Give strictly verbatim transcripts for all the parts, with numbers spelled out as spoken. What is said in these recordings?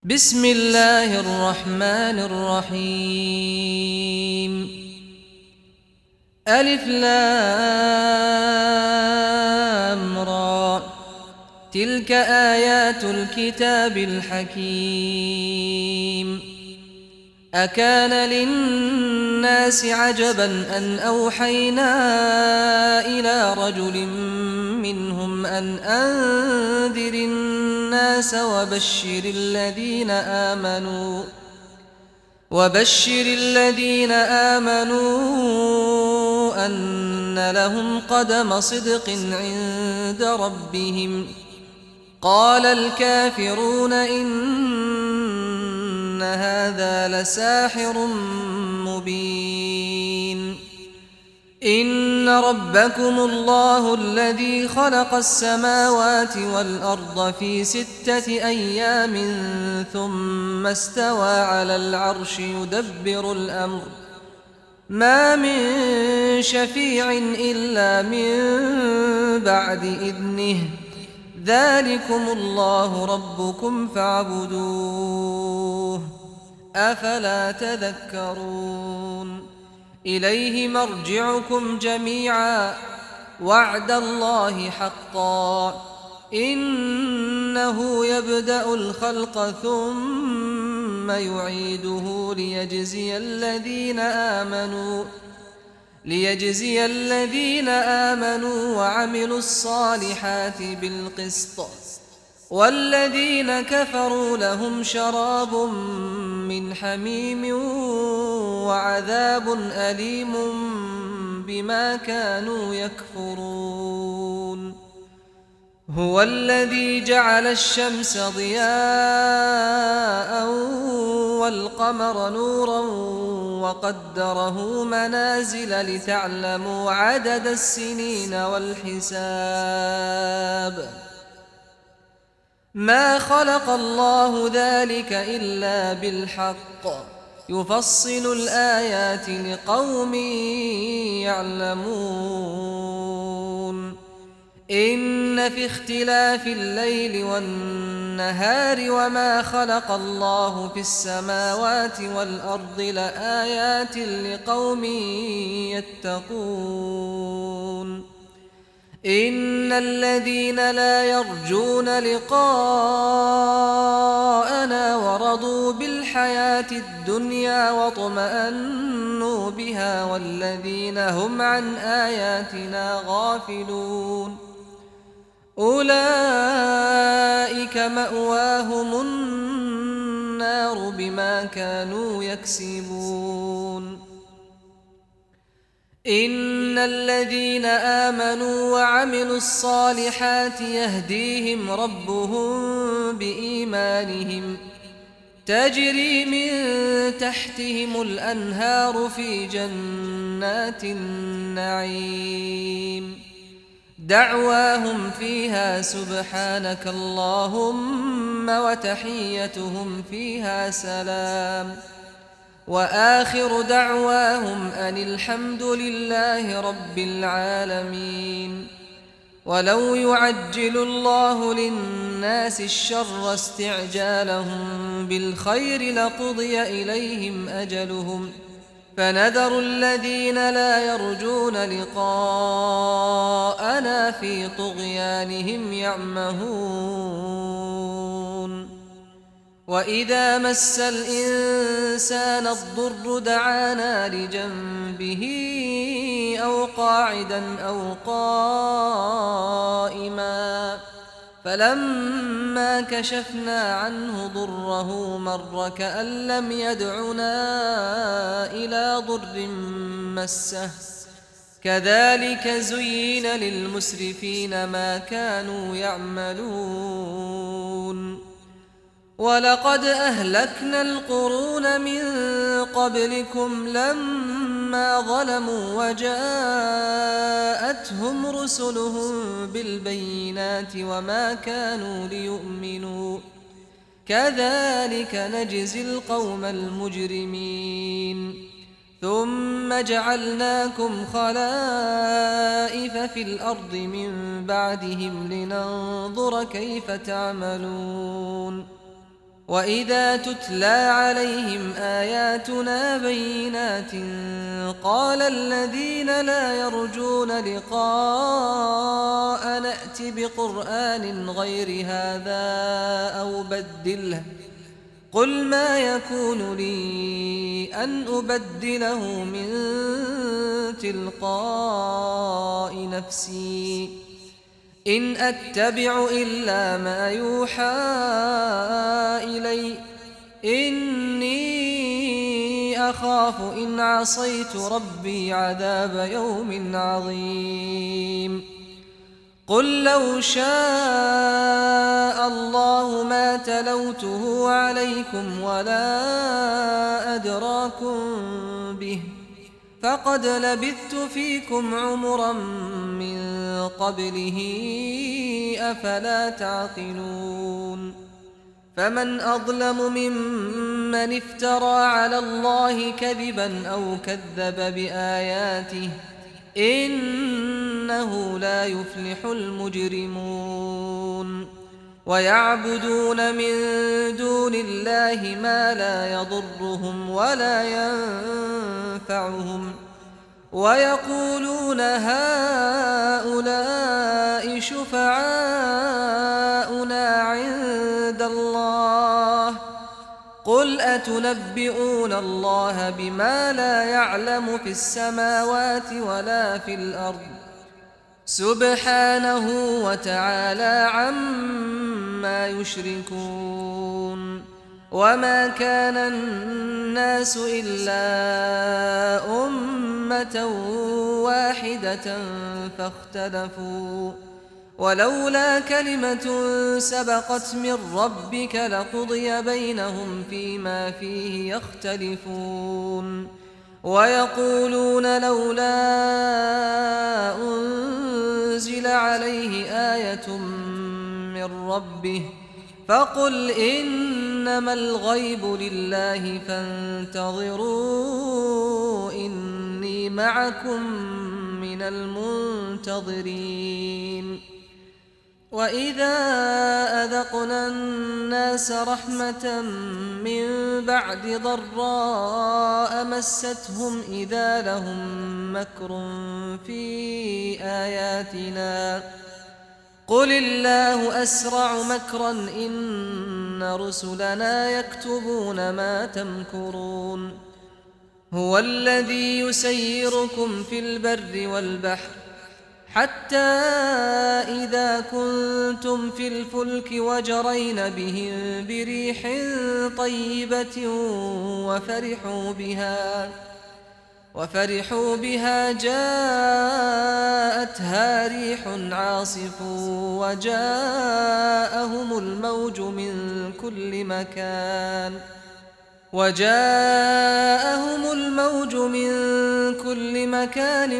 بسم الله الرحمن الرحيم. ألف لام را، تلك آيات الكتاب الحكيم. أكان للناس عجبا أن أوحينا إلى رجل منهم أن أنذر الناس وبشر الذين آمنوا وبشر الذين آمنوا أن لهم قدم صدق عند ربهم. قال الكافرون إن هذا لساحر مبين. إن ربكم الله الذي خلق السماوات والأرض في ستة أيام ثم استوى على العرش يدبر الأمر، ما من شفيع إلا من بعد إذنه، ذلكم الله ربكم فاعبدوه، أفلا تذكرون. إليه مرجعكم جميعا، وعد الله حقا، إنه يبدأ الخلق ثم يعيده ليجزي الذين آمنوا ليجزي الذين آمنوا وعملوا الصالحات بالقسط، والذين كفروا لهم شراب من حميم وعذاب أليم بما كانوا يكفرون. هو الذي جعل الشمس ضياء والقمر نورا وقدره منازل لتعلموا عدد السنين والحساب، ما خلق الله ذلك إلا بالحق، يفصل الآيات لقوم يعلمون. إن في اختلاف الليل والنهار وما خلق الله في السماوات والأرض لآيات لقوم يتقون. إن الذين لا يرجون لقاءنا ورضوا بالحياة الدنيا واطمأنوا بها والذين هم عن آياتنا غافلون، أولئك مأواهم النار بما كانوا يكسبون. إن الذين آمنوا وعملوا الصالحات يهديهم ربهم بإيمانهم، تجري من تحتهم الأنهار في جنات النعيم، دعواهم فيها سبحانك اللهم وتحيتهم فيها سلام، وآخر دعواهم أن الحمد لله رب العالمين. ولو يعجل الله للناس الشر استعجالهم بالخير لقضي إليهم أجلهم، فنذر الذين لا يرجون لقاءنا في طغيانهم يعمهون. وإذا مس الإنسان الضر دعانا لجنبه أو قاعدا أو قائما، فلما كشفنا عنه ضره مر كأن لم يدعنا إلى ضر مسه، كذلك زين للمسرفين ما كانوا يعملون. ولقد أهلكنا القرون من قبلكم لما ظلموا وجاءتهم رسلهم بالبينات وما كانوا ليؤمنوا، كذلك نجزي القوم المجرمين. ثم جعلناكم خلائف في الأرض من بعدهم لننظر كيف تعملون وإذا تتلى عليهم آياتنا بينات قال الذين لا يرجون لقاء نأت بقرآن غير هذا أو بدله قل ما يكون لي أن أبدله من تلقاء نفسي إن أتبع إلا ما يوحى إلي إني أخاف إن عصيت ربي عذاب يوم عظيم قل لو شاء الله ما تلوته عليكم ولا أدراكم به فقد لبثت فيكم عمرا من قبله أفلا تعقلون فمن أظلم ممن افترى على الله كذبا أو كذب بآياته إنه لا يفلح المجرمون ويعبدون من دون الله ما لا يضرهم ولا ينفعهم ويقولون هؤلاء شفعاؤنا عند الله قل أتنبئون الله بما لا يعلم في السماوات ولا في الأرض سبحانه وتعالى عما يشركون وما كان الناس إلا أمة واحدة فاختلفوا ولولا كلمة سبقت من ربك لقضي بينهم فيما فيه يختلفون ويقولون لولا أنزل عليه آية من ربه فقل إنما الغيب لله فانتظروا إني معكم من المنتظرين وإذا أذقنا الناس رحمة من بعد ضراء مستهم إذا لهم مكر في آياتنا قل الله أسرع مكرا إن رسلنا يكتبون ما تمكرون هو الذي يسيركم في البر والبحر حتى إذا كنتم في الفلك وجرين بهم بريح طيبة وفرحوا بها وفرحوا بها جاءتها ريح عاصف وجاءهم الموج من كل مكان وجاءهم الموج من كل مكان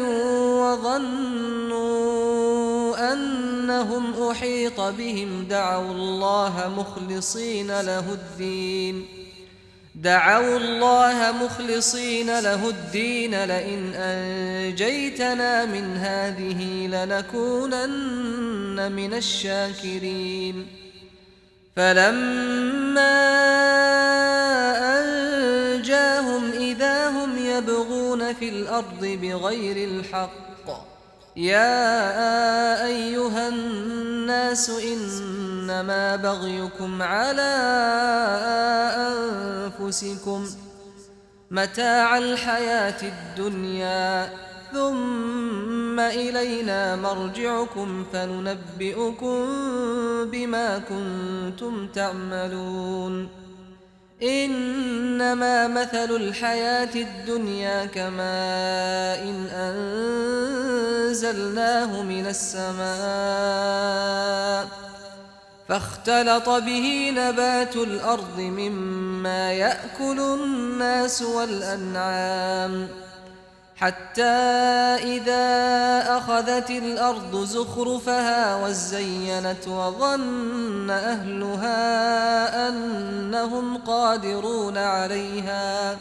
وظنوا أنهم أحيط بهم دعوا الله مخلصين له الدين دعوا الله مخلصين له الدين لئن أنجيتنا من هذه لنكونن من الشاكرين فلما أنجاهم إذا هم يبغون في الأرض بغير الحق يا أيها الناس إنما بغيكم على أنفسكم متاع الحياة الدنيا ثم إلينا مرجعكم فننبئكم بما كنتم تعملون إنما مثل الحياة الدنيا كماء إن أنزلناه من السماء فاختلط به نبات الأرض مما يأكل الناس والأنعام حتى إذا أخذت الأرض زخرفها وزينت وظن أهلها أنهم قادرون عليها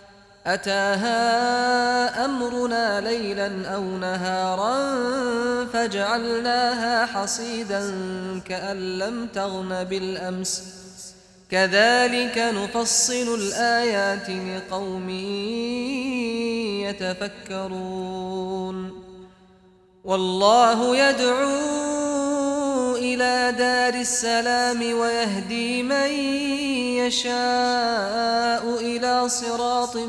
أتاها أمرنا ليلا أو نهارا فجعلناها حصيدا كأن لم تغن بالأمس كذلك نفصل الآيات لقوم يتفكرون والله يدعو إلى دار السلام ويهدي من يشاء إلى صراط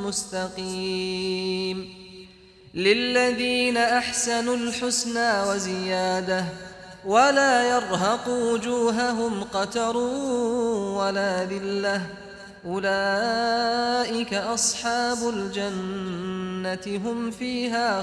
مستقيم للذين أحسنوا الحسنى وزيادة ولا يرهق وجوههم قتر ولا ذلة أولئك أصحاب الجنة هم فيها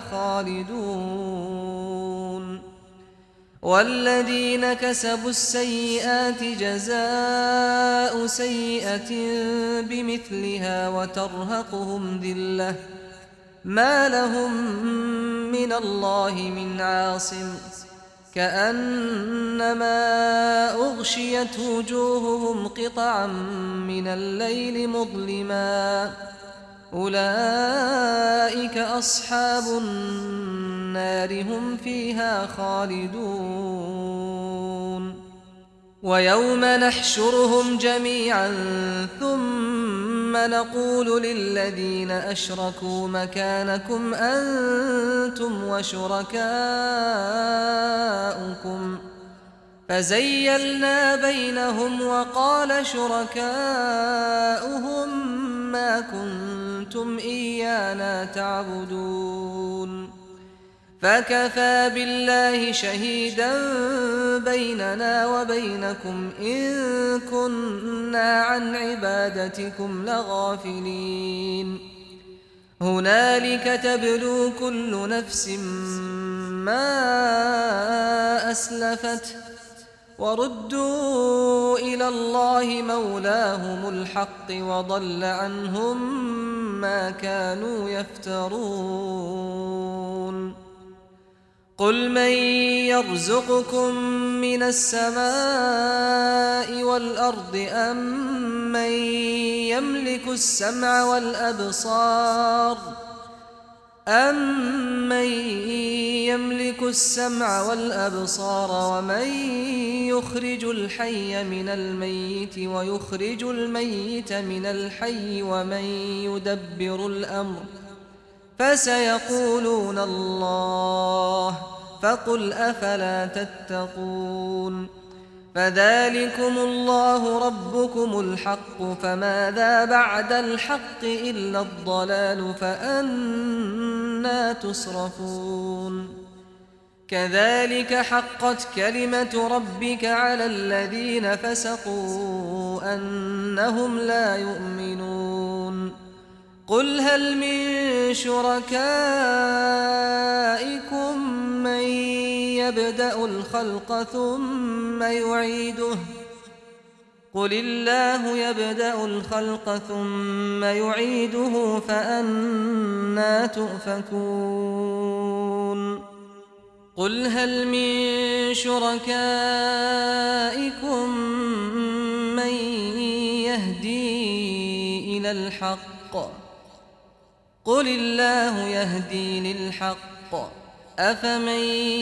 خالدون والذين كسبوا السيئات جزاء سيئة بمثلها وترهقهم ذلة ما لهم من الله من عاصم كأنما أغشيت وجوههم قطعا من الليل مظلما أولئك أصحاب النار هم فيها خالدون ويوم نحشرهم جميعا ثم نقول للذين أشركوا مكانكم أنتم وشركاؤكم فزيلنا بينهم وقال شركاؤهم ما كنتم إيانا تعبدون فكفى بالله شهيدا بيننا وبينكم إن كنا عن عبادتكم لغافلين هنالك تبلو كل نفس ما أسلفت وردوا إلى الله مولاهم الحق وضل عنهم ما كانوا يفترون قل من يرزقكم من السماء والأرض أم من يملك السمع والأبصار أَمَّن يَمْلِكُ السَّمْعَ وَالْأَبْصَارَ وَمَن يُخْرِجُ الْحَيَّ مِنَ الْمَيِّتِ وَيُخْرِجُ الْمَيِّتَ مِنَ الْحَيِّ وَمَن يُدَبِّرُ الْأَمْرَ فَسَيَقُولُونَ اللَّهُ فَقُلْ أَفَلَا تَتَّقُونَ فذلكم الله ربكم الحق فماذا بعد الحق إلا الضلال فأنى تصرفون كذلك حقت كلمة ربك على الذين فسقوا أنهم لا يؤمنون قل هل من شركائكم من يبدأ الخلق ثم يعيده قل الله يبدأ الخلق ثم يعيده فأنى تؤفكون قل هل من شركائكم من يهدي إلى الحق قل الله يهدي للحق أفمن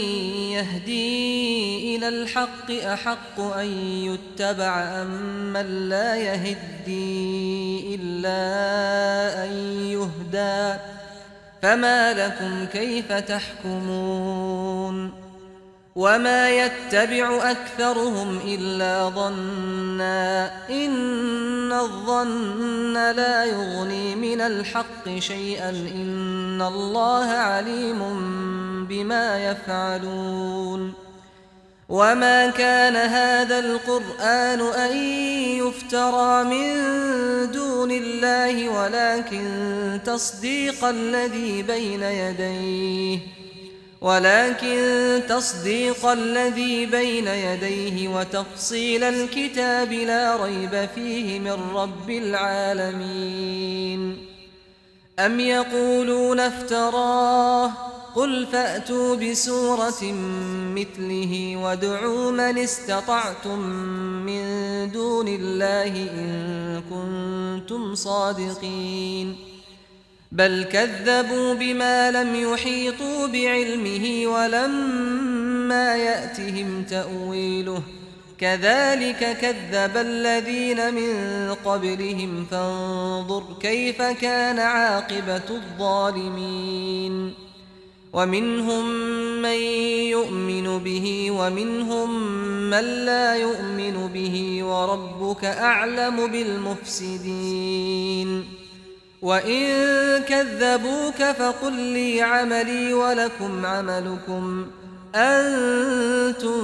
يهدي إلى الحق أحق أن يتبع أم من لا يهدي إلا أن يهدى فما لكم كيف تحكمون وما يتبع أكثرهم إلا ظنا إن الظن لا يغني من الحق شيئا إن الله عليم بما يفعلون وما كان هذا القرآن أن يفترى من دون الله ولكن تصديق الذي بين يديه ولكن تصديق الذي بين يديه وتفصيل الكتاب لا ريب فيه من رب العالمين أم يقولون افتراه قل فأتوا بسورة مثله وادعوا من استطعتم من دون الله إن كنتم صادقين بل كذبوا بما لم يحيطوا بعلمه ولما يأتهم تأويله كذلك كذب الذين من قبلهم فانظر كيف كان عاقبة الظالمين ومنهم من يؤمن به ومنهم من لا يؤمن به وربك أعلم بالمفسدين وإن كذبوك فقل لي عملي ولكم عملكم أنتم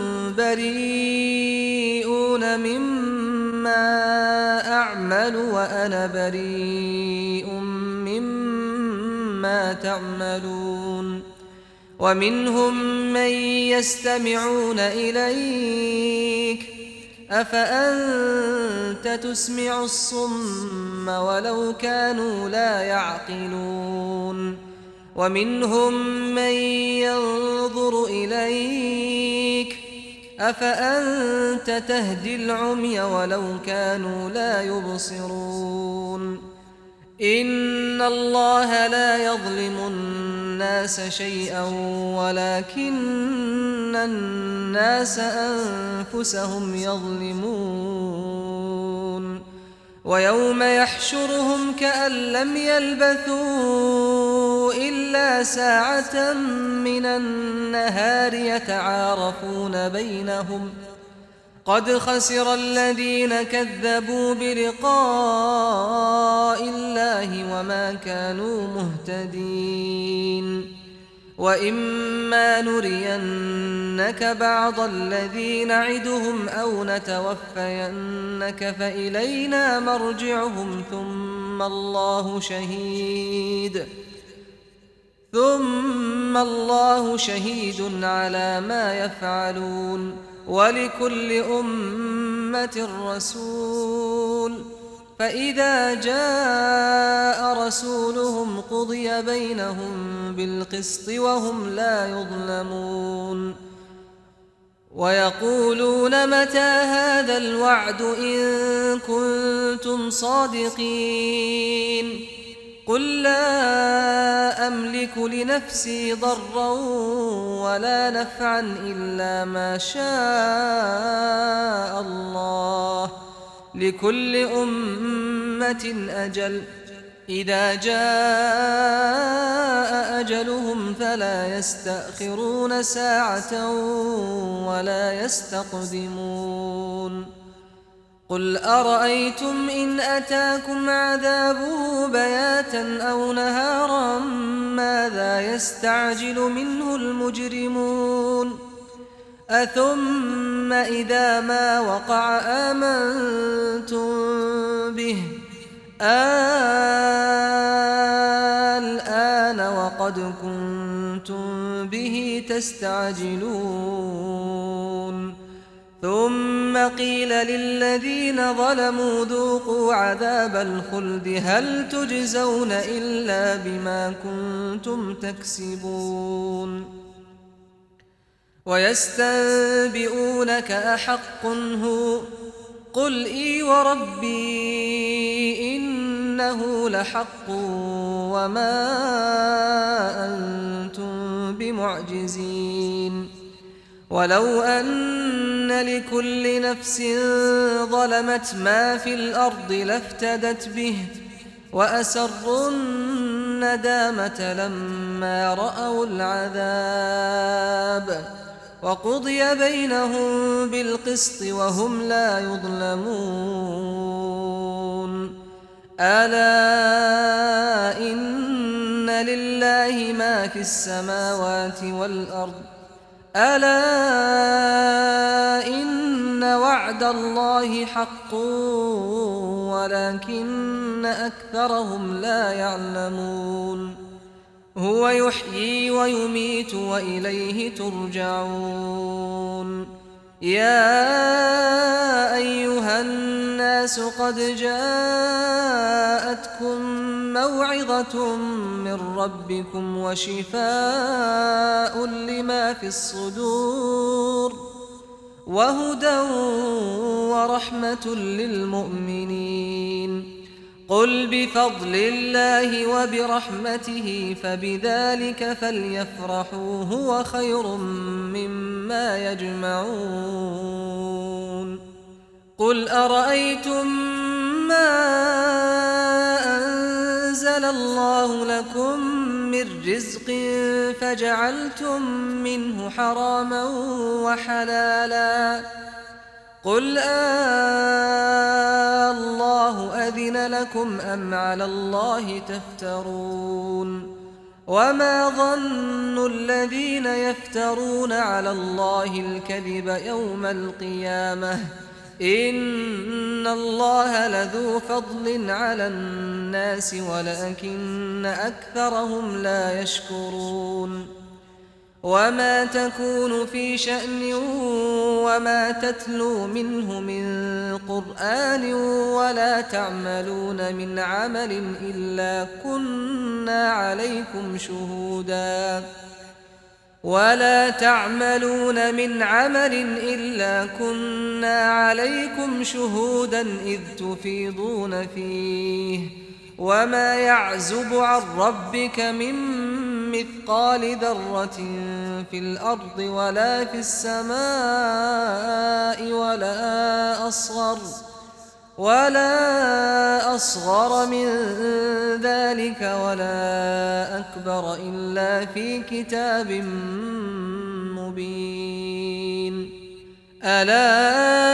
بريئون مما أعمل وأنا بريء مما تعملون ومنهم من يستمعون إليك أفأنت تسمع الصم ولو كانوا لا يعقلون ومنهم من ينظر إليك أفأنت تهدي العمي ولو كانوا لا يبصرون إن الله لا يظلم الناس شيئا ولكن الناس أنفسهم يظلمون ويوم يحشرهم كأن لم يلبثوا إلا ساعة من النهار يتعارفون بينهم قد خسر الذين كذبوا بلقاء الله وما كانوا مهتدين وإما نرينك بعض الذي نعدهم أو نتوفينك فإلينا مرجعهم ثم الله شهيد ثم الله شهيد على ما يفعلون ولكل أمة رسول فإذا جاء رسولهم قضي بينهم بالقسط وهم لا يظلمون ويقولون متى هذا الوعد إن كنتم صادقين قل لا أملك لنفسي ضرا ولا نفعا إلا ما شاء الله لكل أمة أجل إذا جاء أجلهم فلا يستأخرون ساعة ولا يستقدمون قل أرأيتم إن أتاكم عذابه بياتا أو نهارا ماذا يستعجل منه المجرمون أثم إذا ما وقع آمنتم به الآن وقد كنتم به تستعجلون ثم قيل للذين ظلموا ذوقوا عذاب الخلد هل تجزون إلا بما كنتم تكسبون ويستنبئونك أحق هو قل إي وربي إنه لحق وما أنتم بمعجزين ولو أن لكل نفس ظلمت ما في الأرض لافتدت به وأسروا الندامة لما رأوا العذاب وقضي بينهم بالقسط وهم لا يظلمون ألا إن لله ما في السماوات والأرض ألا إن وعد الله حق ولكن أكثرهم لا يعلمون هو يحيي ويميت وإليه ترجعون يا أيها الناس قد جاءتكم موعظة من ربكم وشفاء لما في الصدور وهدى ورحمة للمؤمنين قل بفضل الله وبرحمته فبذلك فليفرحوا هو خير مما يجمعون قل أرأيتم ما أنزل الله لكم من رزق فجعلتم منه حراما وحلالا قل آه الله أذن لكم أم على الله تفترون وما ظن الذين يفترون على الله الكذب يوم القيامة إن الله لذو فضل على الناس ولكن أكثرهم لا يشكرون وما تكون في شأن وما تتلو منه من قرآن ولا تعملون من عمل إلا كنا عليكم شهودا ولا تعملون من عمل إلا كنا عليكم شهودا إذ تفيضون فيه وما يعزب عن ربك من مثقال ذرة في الأرض ولا في السماء ولا أصغر ولا أصغر من ذلك ولا أكبر إلا في كتاب مبين ألا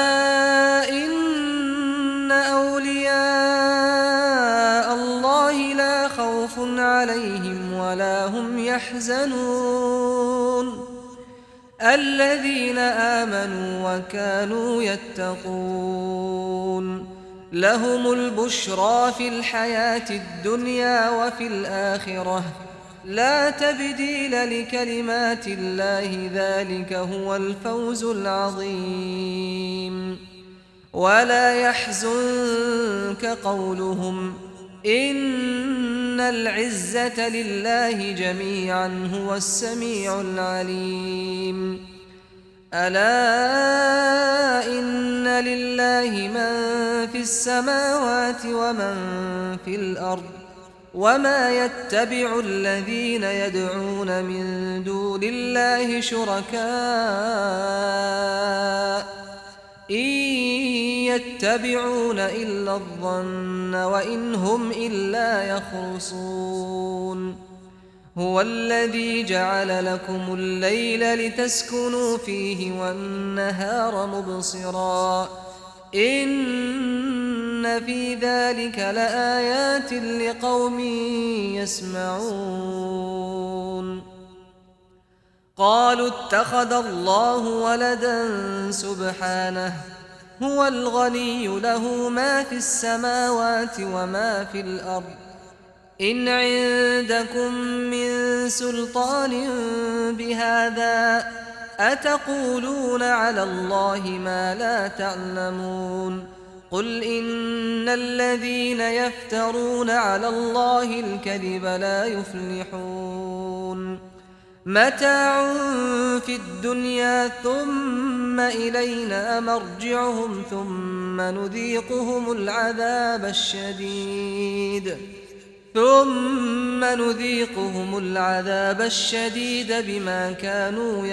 إن أولياء الله لا خوف عليهم ولا هم يحزنون الذين آمنوا وكانوا يتقون لهم البشرى في الحياة الدنيا وفي الآخرة لا تبديل لكلمات الله ذلك هو الفوز العظيم ولا يحزنك قولهم إن العزة لله جميعا هو السميع العليم ألا إن لله من في السماوات ومن في الأرض وما يتبع الذين يدعون من دون الله شركاء إن يتبعون إلا الظن وإن هم إلا يخرصون هو الذي جعل لكم الليل لتسكنوا فيه والنهار مبصرا إن في ذلك لآيات لقوم يسمعون قالوا اتخذ الله ولدا سبحانه هو الغني له ما في السماوات وما في الأرض إن عندكم من سلطان بهذا أتقولون على الله ما لا تعلمون قل إن الذين يفترون على الله الكذب لا يفلحون متاع في الدنيا ثم إلينا مرجعهم ثم نذيقهم العذاب الشديد ثم نذيقهم العذاب الشديد بما كانوا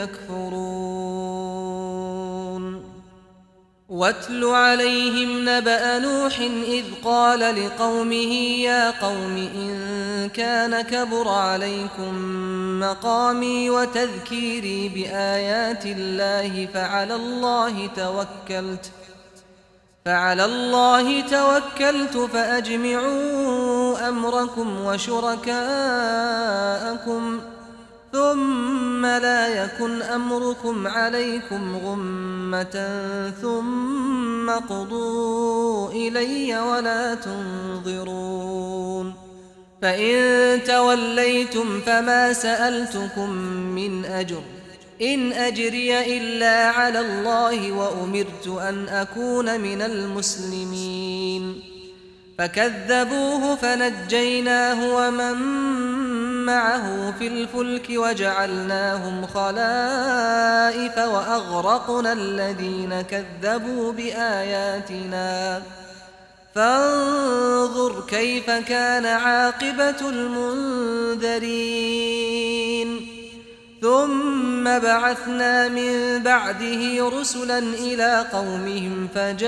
يكفرون واتل عليهم نبأ نوح إذ قال لقومه يا قوم إن كان كبر عليكم مقامي وتذكيري بآيات الله فعلى الله توكلت فعلى الله توكلت فأجمعوا أمركم وشركاءكم ثم لا يكن أمركم عليكم غمة ثم قضوا إلي ولا تنظرون فإن توليتم فما سألتكم من أجر إن أجري إلا على الله وأمرت أن أكون من المسلمين فكذبوه فنجيناه ومن معه في الفلك وجعلناهم خلائف وأغرقنا الذين كذبوا بآياتنا فانظر كيف كان عاقبة المنذرين ثم بعثنا من بعده رسلا إلى قومهم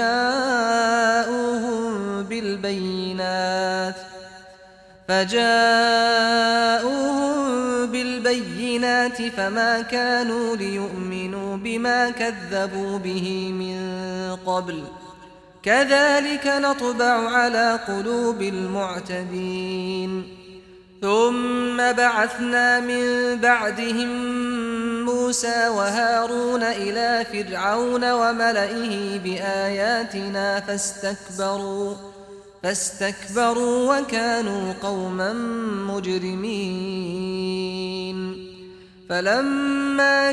فجاءوهم بالبينات فجاءوهم بالبينات فما كانوا ليؤمنوا بما كذبوا به من قبل كذلك نطبع على قلوب المعتدين. ثم بعثنا من بعدهم موسى وهارون إلى فرعون وملئه بآياتنا فاستكبروا فاستكبروا وكانوا قوما مجرمين. فلما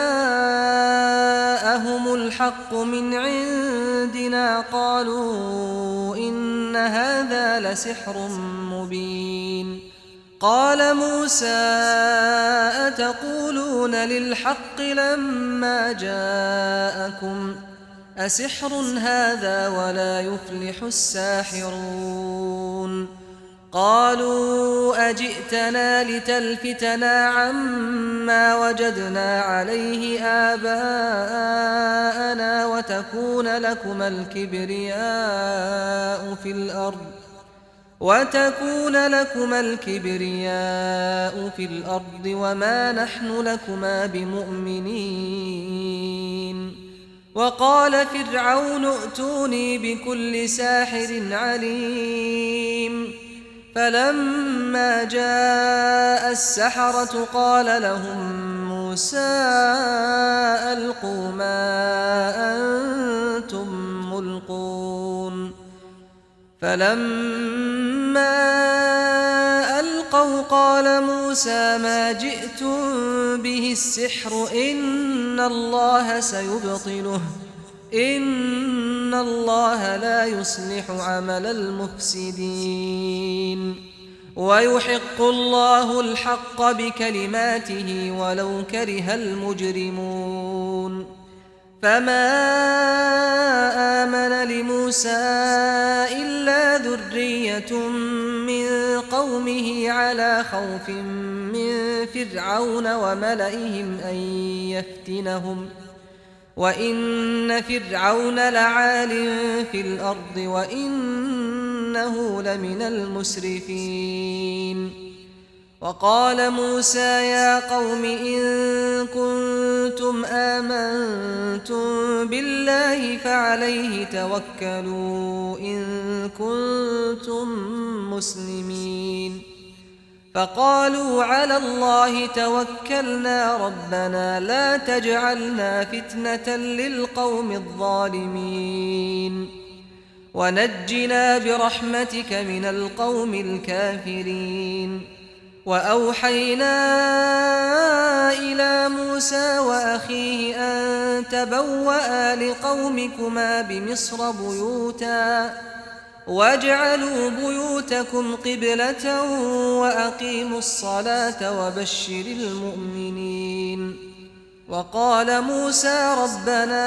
جاءهم الحق من عندنا قالوا إن هذا لسحر مبين. قال موسى أتقولون للحق لما جاءكم أسحر هذا ولا يفلح الساحرون. قالوا أجئتنا لتلفتنا عما وجدنا عليه آباءنا وتكون لكما الكبرياء في الأرض وتكون لكما الكبرياء في الأرض وما نحن لكما بمؤمنين. وقال فرعون ائتوني بكل ساحر عليم. فلما جاء السحرة قال لهم موسى ألقوا ما أنتم ملقون. فلما ألقوا قال موسى ما جئتم به السحر إن الله سيبطله إن الله لا يصلح عمل المفسدين ويحق الله الحق بكلماته ولو كره المجرمون. فما آمن لموسى إلا ذرية من قومه على خوف من فرعون وملئهم أن يفتنهم وإن فرعون لعال في الأرض وإنه لمن المسرفين. وقال موسى يا قوم إن كنتم آمنتم بالله فعليه توكلوا إن كنتم مسلمين. فقالوا على الله توكلنا ربنا لا تجعلنا فتنة للقوم الظالمين ونجنا برحمتك من القوم الكافرين. وأوحينا إلى موسى وأخيه أن تبوأ لقومكما بمصر بيوتا واجعلوا بيوتكم قبلة وأقيموا الصلاة وبشر المؤمنين. وقال موسى ربنا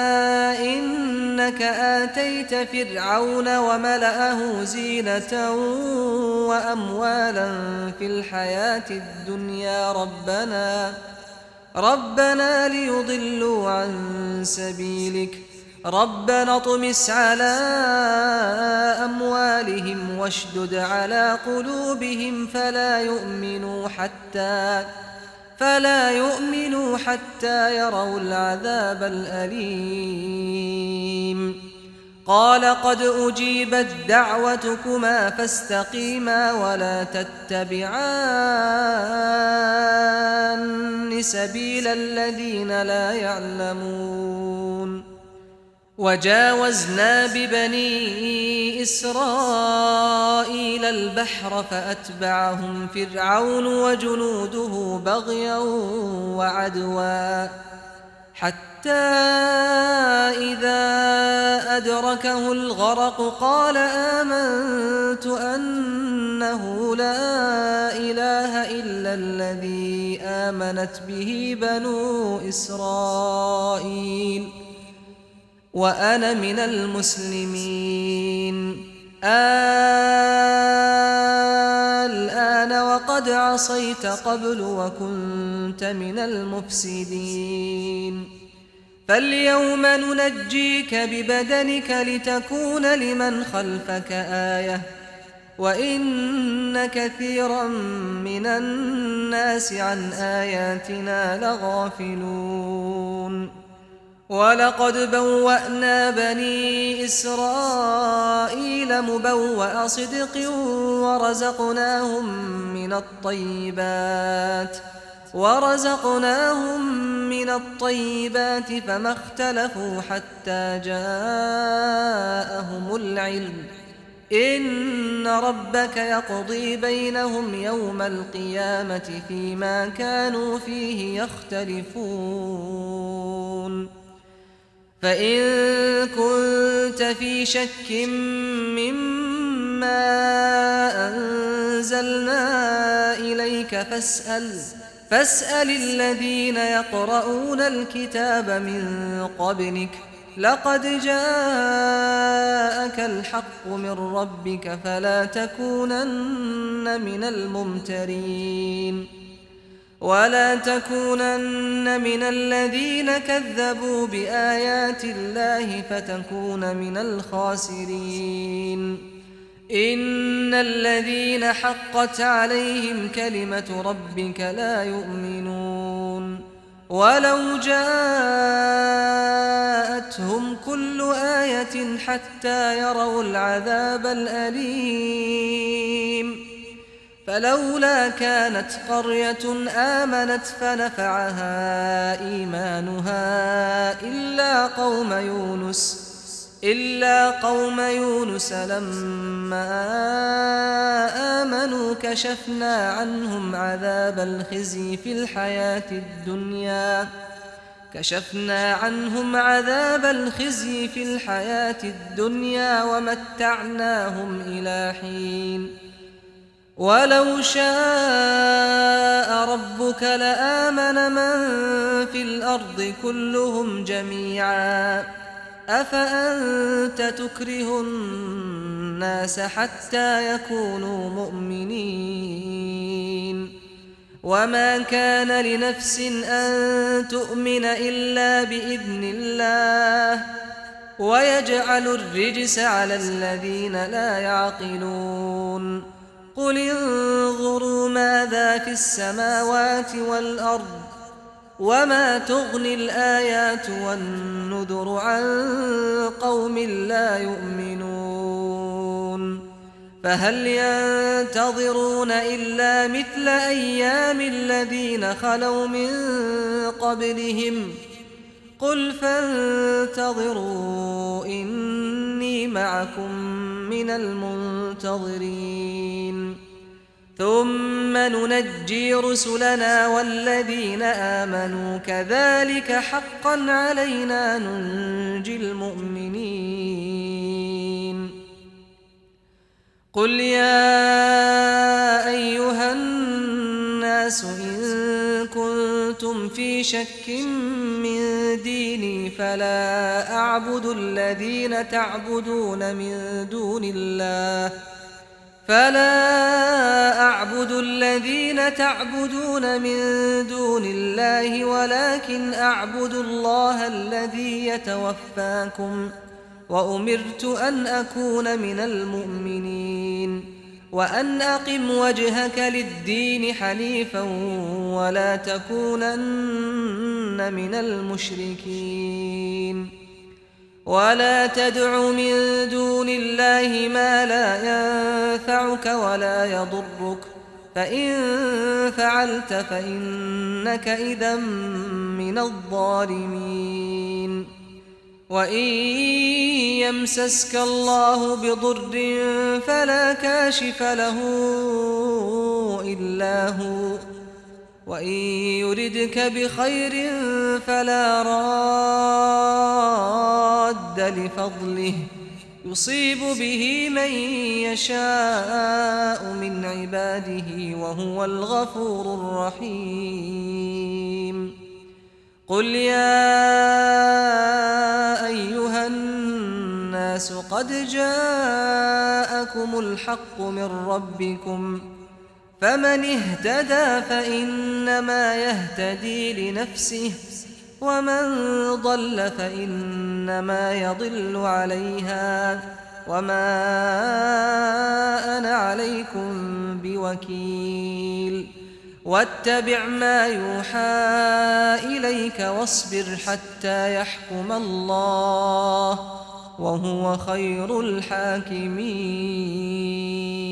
إنك آتيت فرعون وملأه زينة وأموالا في الحياة الدنيا ربنا ربنا ليضلوا عن سبيلك ربنا اطمس على أموالهم واشدد على قلوبهم فلا يؤمنوا حتى فلا يؤمنوا حتى يروا العذاب الأليم. قال قد أجيبت دعوتكما فاستقيما ولا تتبعان سبيل الذين لا يعلمون. وجاوزنا ببني إسرائيل البحر فأتبعهم فرعون وجنوده بغيا وعدوا حتى إذا أدركه الغرق قال آمنت أنه لا إله إلا الذي آمنت به بنو إسرائيل وأنا من المسلمين. الآن وقد وقد عصيت قبل وكنت من المفسدين. فاليوم ننجيك ببدنك لتكون لمن خلفك آية وإن كثيرا من الناس عن آياتنا لغافلون. ولقد بوأنا بني إسرائيل مبوأ صدق ورزقناهم من الطيبات ورزقناهم من الطيبات فما اختلفوا حتى جاءهم العلم إن ربك يقضي بينهم يوم القيامة فيما كانوا فيه يختلفون. فإن كنت في شك مما أنزلنا إليك فاسأل فاسأل الذين يقرؤون الكتاب من قبلك لقد جاءك الحق من ربك فلا تكونن من الممترين ولا تكونن من الذين كذبوا بآيات الله فتكون من الخاسرين. إن الذين حقت عليهم كلمة ربك لا يؤمنون ولو جاءتهم كل آية حتى يروا العذاب الأليم فلولا كانت قرية آمنت فنفعها إيمانها إلا قوم يونس إلا قوم يونس لما آمنوا كشفنا عنهم عذاب الخزي في الحياة الدنيا كشفنا عنهم عذاب الخزي في الحياة الدنيا ومتعناهم إلى حين. ولو شاء ربك لآمن من في الأرض كلهم جميعا أفأنت تكره الناس حتى يكونوا مؤمنين وما كان لنفس أن تؤمن إلا بإذن الله ويجعل الرجس على الذين لا يعقلون. قل انظروا ماذا في السماوات والأرض وما تغني الآيات والنذر عن قوم لا يؤمنون. فهل ينتظرون إلا مثل أيام الذين خلوا من قبلهم قل فانتظروا إني معكم من المنتظرين. ثم ننجي رسلنا والذين آمنوا كذلك حقا علينا ننجي المؤمنين. قل يا أيها الناس إن كنتم في شك من ديني فلا أعبد الذين تعبدون من دون الله فلا أعبد الذين تعبدون من دون الله ولكن أعبد الله الذي يتوفاكم وأمرت أن أكون من المؤمنين وأن أقم وجهك للدين حنيفا ولا تكونن من المشركين ولا تدع من دون الله ما لا ينفعك ولا يضرك فإن فعلت فإنك إذا من الظالمين. وإن يمسسك الله بضر فلا كاشف له إلا هو وإن يردك بخير فلا راد لفضله يصيب به من يشاء من عباده وهو الغفور الرحيم. قل يا أيها الناس قد جاءكم الحق من ربكم فمن اهتدى فإنما يهتدي لنفسه ومن ضل فإنما يضل عليها وما أنا عليكم بوكيل واتبع ما يوحى إليك واصبر حتى يحكم الله وهو خير الحاكمين.